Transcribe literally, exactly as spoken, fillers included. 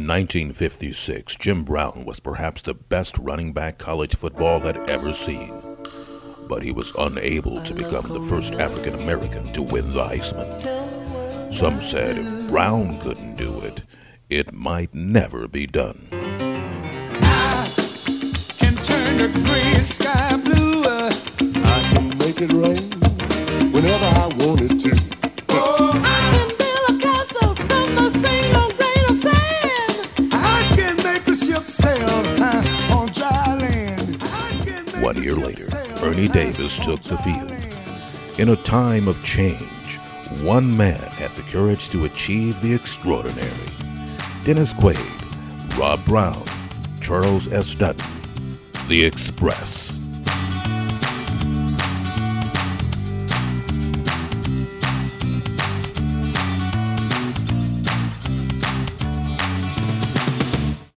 In nineteen fifty-six, Jim Brown was perhaps the best running back college football had ever seen. But he was unable to become the first African American to win the Heisman. Some said if Brown couldn't do it, it might never be done. I can turn the gray sky blue. I can make it rain whenever I want it to. Oh, I can build a castle from a single grain of sand. I can make a ship sail uh, on dry land. One year later, Ernie Davis took the field. In a time of change, one man had the courage to achieve the extraordinary. Dennis Quaid, Rob Brown, Charles S. Dutton, The Express.